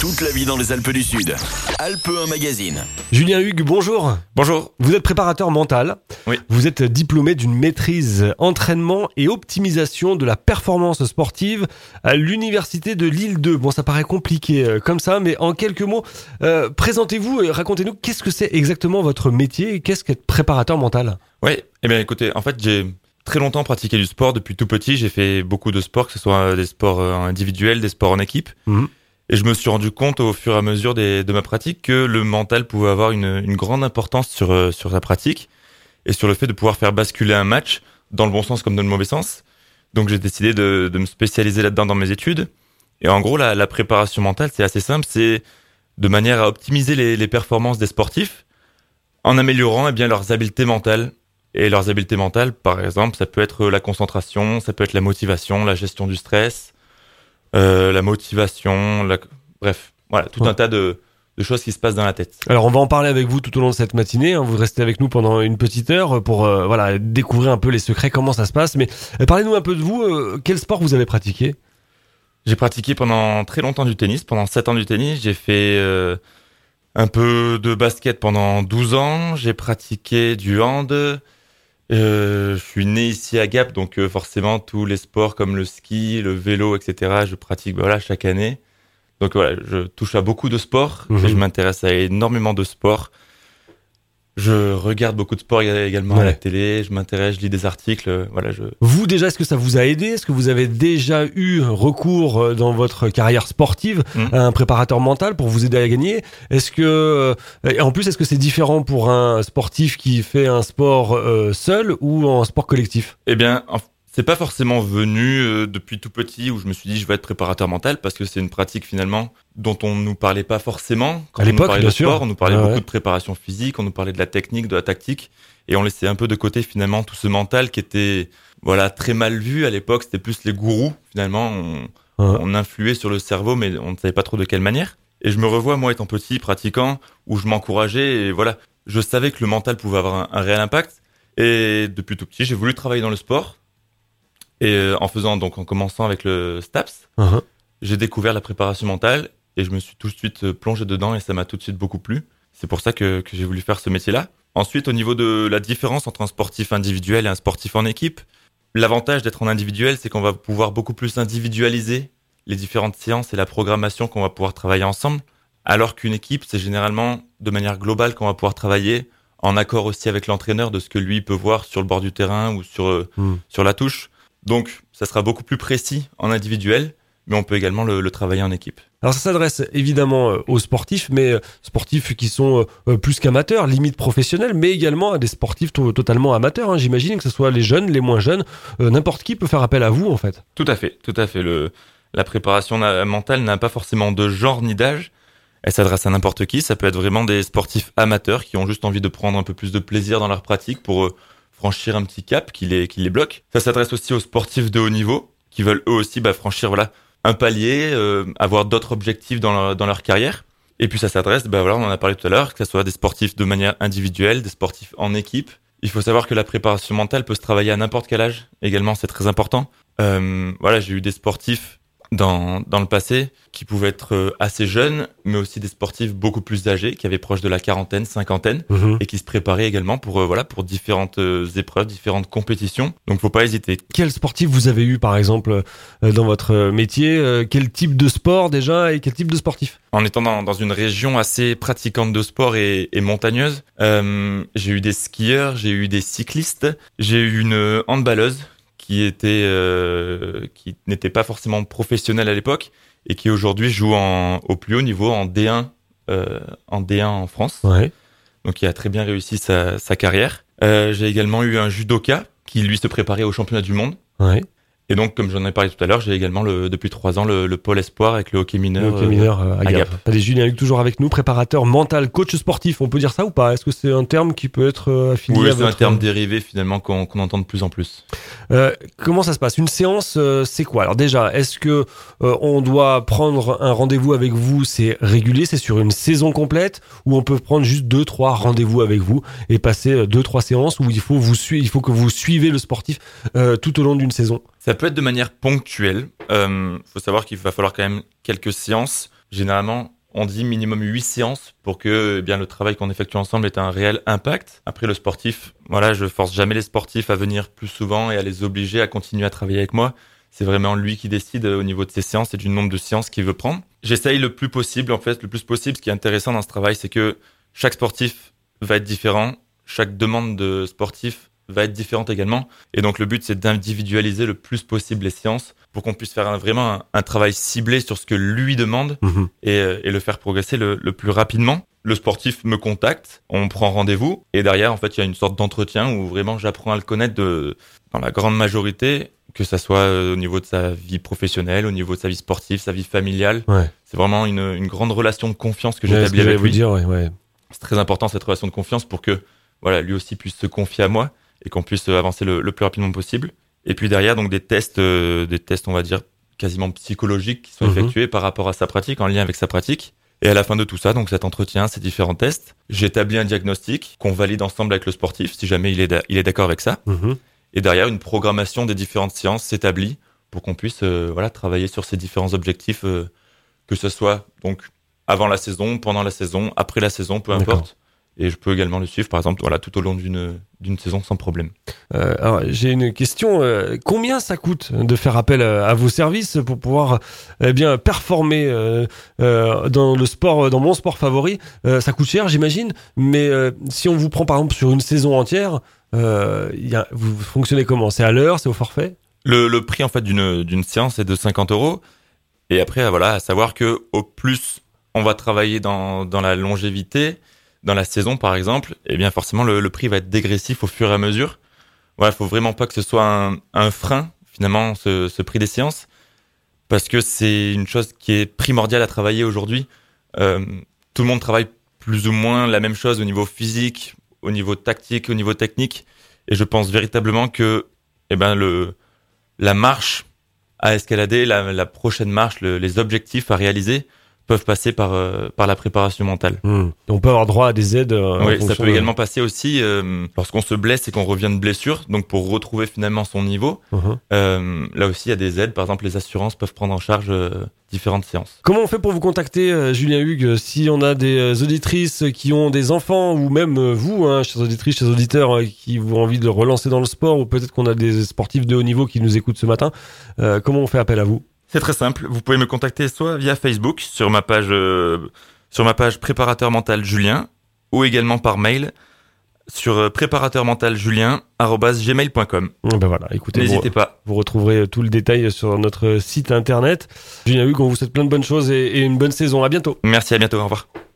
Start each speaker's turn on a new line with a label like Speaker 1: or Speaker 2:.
Speaker 1: Toute la vie dans les Alpes du Sud. Alpes 1 Magazine.
Speaker 2: Julien Hugues, bonjour.
Speaker 3: Bonjour.
Speaker 2: Vous êtes préparateur mental.
Speaker 3: Oui.
Speaker 2: Vous êtes diplômé d'une maîtrise entraînement et optimisation de la performance sportive à l'université de Lille 2. Bon, ça paraît compliqué comme ça, mais en quelques mots, présentez-vous et racontez-nous qu'est-ce que c'est exactement votre métier et qu'est-ce qu'être préparateur mental.
Speaker 3: Oui, eh bien écoutez, en fait j'ai très longtemps pratiqué du sport depuis tout petit. J'ai fait beaucoup de sports, que ce soit des sports individuels, des sports en équipe. Et je me suis rendu compte au fur et à mesure de ma pratique que le mental pouvait avoir une grande importance sur la pratique et sur le fait de pouvoir faire basculer un match dans le bon sens comme dans le mauvais sens. Donc j'ai décidé de me spécialiser là-dedans dans mes études. Et en gros, la préparation mentale, c'est assez simple. C'est de manière à optimiser les performances des sportifs en améliorant leurs habiletés mentales. Et leurs habiletés mentales, par exemple, ça peut être la concentration, ça peut être la motivation, la gestion du stress, la motivation, bref, voilà, tout un tas de choses qui se passent dans la tête.
Speaker 2: Alors on va en parler avec vous tout au long de cette matinée, hein. Vous restez avec nous pendant une petite heure pour découvrir un peu les secrets, comment ça se passe. Mais parlez-nous un peu de vous, quel sport vous avez pratiqué ?
Speaker 3: J'ai pratiqué pendant très longtemps du tennis, pendant 7 ans du tennis. J'ai fait un peu de basket pendant 12 ans, j'ai pratiqué du hand. Je suis né ici à Gap, donc forcément tous les sports comme le ski, le vélo, etc. je pratique chaque année. Donc voilà, je touche à beaucoup de sports et je m'intéresse à énormément de sports. Je regarde beaucoup de sports également à la télé, je m'intéresse, je lis des articles.
Speaker 2: Vous déjà, est-ce que ça vous a aidé ? Est-ce que vous avez déjà eu recours dans votre carrière sportive à un préparateur mental pour vous aider à gagner ? Est-ce que c'est différent pour un sportif qui fait un sport seul ou en sport collectif ?
Speaker 3: Eh bien, c'est pas forcément venu depuis tout petit où je me suis dit je vais être préparateur mental parce que c'est une pratique finalement dont on nous parlait pas forcément. Quand
Speaker 2: à l'époque,
Speaker 3: on nous parlait
Speaker 2: bien
Speaker 3: de
Speaker 2: sûr.
Speaker 3: sport, on nous parlait beaucoup de préparation physique, on nous parlait de la technique, de la tactique et on laissait un peu de côté finalement tout ce mental qui était très mal vu à l'époque. C'était plus les gourous finalement. On influait sur le cerveau mais on ne savait pas trop de quelle manière. Et je me revois moi étant petit pratiquant où je m'encourageais et je savais que le mental pouvait avoir un réel impact et depuis tout petit j'ai voulu travailler dans le sport. Et en commençant avec le STAPS, j'ai découvert la préparation mentale et je me suis tout de suite plongé dedans et ça m'a tout de suite beaucoup plu. C'est pour ça que j'ai voulu faire ce métier-là. Ensuite, au niveau de la différence entre un sportif individuel et un sportif en équipe, l'avantage d'être en individuel, c'est qu'on va pouvoir beaucoup plus individualiser les différentes séances et la programmation qu'on va pouvoir travailler ensemble. Alors qu'une équipe, c'est généralement de manière globale qu'on va pouvoir travailler en accord aussi avec l'entraîneur de ce que lui peut voir sur le bord du terrain ou sur la touche. Donc, ça sera beaucoup plus précis en individuel, mais on peut également le travailler en équipe.
Speaker 2: Alors ça s'adresse évidemment aux sportifs, mais sportifs qui sont plus qu'amateurs, limite professionnels, mais également à des sportifs totalement amateurs. J'imagine que ce soit les jeunes, les moins jeunes, n'importe qui peut faire appel à vous en fait.
Speaker 3: Tout à fait. La préparation mentale n'a pas forcément de genre ni d'âge. Elle s'adresse à n'importe qui. Ça peut être vraiment des sportifs amateurs qui ont juste envie de prendre un peu plus de plaisir dans leur pratique pour franchir un petit cap qui les bloque. Ça s'adresse aussi aux sportifs de haut niveau qui veulent eux aussi franchir un palier, avoir d'autres objectifs dans leur carrière. Et puis ça s'adresse, on en a parlé tout à l'heure, que ce soit des sportifs de manière individuelle, des sportifs en équipe. Il faut savoir que la préparation mentale peut se travailler à n'importe quel âge. Également, c'est très important. J'ai eu des sportifs dans le passé qui pouvaient être assez jeunes, mais aussi des sportifs beaucoup plus âgés, qui avaient proche de la quarantaine, cinquantaine, et qui se préparaient également pour différentes épreuves, différentes compétitions. Donc faut pas hésiter.
Speaker 2: Quel sportif vous avez eu par exemple dans votre métier ? Quel type de sport déjà et quel type de sportif ?
Speaker 3: En étant dans une région assez pratiquante de sport et montagneuse, j'ai eu des skieurs, j'ai eu des cyclistes, j'ai eu une handballeuse qui n'était pas forcément professionnel à l'époque et qui aujourd'hui joue au plus haut niveau en D1 en France. Donc qui a très bien réussi sa carrière. J'ai également eu un judoka qui lui se préparait au championnat du monde. Et donc, comme j'en ai parlé tout à l'heure, j'ai également depuis 3 ans le pôle espoir avec le hockey mineur, à Gap.
Speaker 2: Allez, Julien Hugues toujours avec nous, préparateur mental, coach sportif, on peut dire ça ou pas ? Est-ce que c'est un terme qui peut être affilié à votre...
Speaker 3: Oui, c'est un terme dérivé finalement qu'on entend de plus en plus.
Speaker 2: Comment ça se passe ? Une séance, c'est quoi ? Alors déjà, est-ce que on doit prendre un rendez-vous avec vous ? C'est régulier, c'est sur une saison complète ? Ou on peut prendre juste 2-3 rendez-vous avec vous et passer 2-3 séances où il faut que vous suivez le sportif tout au long d'une saison ?
Speaker 3: Ça peut être de manière ponctuelle. Faut savoir qu'il va falloir quand même quelques séances généralement, on dit minimum 8 séances pour que eh bien le travail qu'on effectue ensemble ait un réel impact. Après, le sportif, voilà, je force jamais les sportifs à venir plus souvent et à les obliger à continuer à travailler avec moi. C'est vraiment lui qui décide au niveau de ses séances et du nombre de séances qu'il veut prendre. J'essaye le plus possible. Ce qui est intéressant dans ce travail, c'est que chaque sportif va être différent. Chaque demande de sportif va être différente également. Et donc, le but, c'est d'individualiser le plus possible les séances pour qu'on puisse faire vraiment un travail ciblé sur ce que lui demande et le faire progresser le plus rapidement. Le sportif me contacte, on prend rendez-vous et derrière, en fait, il y a une sorte d'entretien où vraiment j'apprends à le connaître dans la grande majorité, que ça soit au niveau de sa vie professionnelle, au niveau de sa vie sportive, sa vie familiale.
Speaker 2: Ouais.
Speaker 3: C'est vraiment une grande relation de confiance que j'établis avec lui. C'est très important, cette relation de confiance, pour que voilà, lui aussi puisse se confier à moi et qu'on puisse avancer le plus rapidement possible. Et puis derrière, donc des tests, on va dire, quasiment psychologiques qui sont effectués par rapport à sa pratique, en lien avec sa pratique. Et à la fin de tout ça, donc cet entretien, ces différents tests, j'établis un diagnostic qu'on valide ensemble avec le sportif, si jamais il est d'accord avec ça. Et derrière, une programmation des différentes séances s'établit pour qu'on puisse travailler sur ces différents objectifs, que ce soit donc avant la saison, pendant la saison, après la saison, peu importe. Et je peux également le suivre, par exemple, tout au long d'une saison sans problème.
Speaker 2: Alors, j'ai une question. Combien ça coûte de faire appel à vos services pour pouvoir performer dans le sport, dans mon sport favori? Ça coûte cher, j'imagine. Mais si on vous prend par exemple sur une saison entière, vous fonctionnez comment? C'est à l'heure, c'est au forfait?
Speaker 3: Le prix en fait d'une séance est de 50 €. Et après, à savoir que au plus on va travailler dans la longévité, dans la saison par exemple, eh bien forcément le prix va être dégressif au fur et à mesure. Voilà, faut vraiment pas que ce soit un frein finalement ce prix des séances, parce que c'est une chose qui est primordiale à travailler aujourd'hui. Tout le monde travaille plus ou moins la même chose au niveau physique, au niveau tactique, au niveau technique, et je pense véritablement que la marche à escalader, la prochaine marche, les objectifs à réaliser peuvent passer par la préparation mentale.
Speaker 2: On peut avoir droit à des aides.
Speaker 3: Oui, ça peut également passer aussi lorsqu'on se blesse et qu'on revient de blessure, donc pour retrouver finalement son niveau. Là aussi, il y a des aides. Par exemple, les assurances peuvent prendre en charge différentes séances.
Speaker 2: Comment on fait pour vous contacter, Julien Hugues, si on a des auditrices qui ont des enfants, ou même vous, chers auditrices, chers auditeurs, qui ont envie de relancer dans le sport, ou peut-être qu'on a des sportifs de haut niveau qui nous écoutent ce matin. Comment on fait appel à vous?
Speaker 3: C'est très simple. Vous pouvez me contacter soit via Facebook sur ma page préparateur mental Julien, ou également par mail sur préparateurmentaljulien@gmail.com.
Speaker 2: Voilà, écoutez,
Speaker 3: n'hésitez pas.
Speaker 2: Vous retrouverez tout le détail sur notre site internet. Julien Hugues, on vous souhaite plein de bonnes choses et une bonne saison. À bientôt.
Speaker 3: Merci, à bientôt. Au revoir.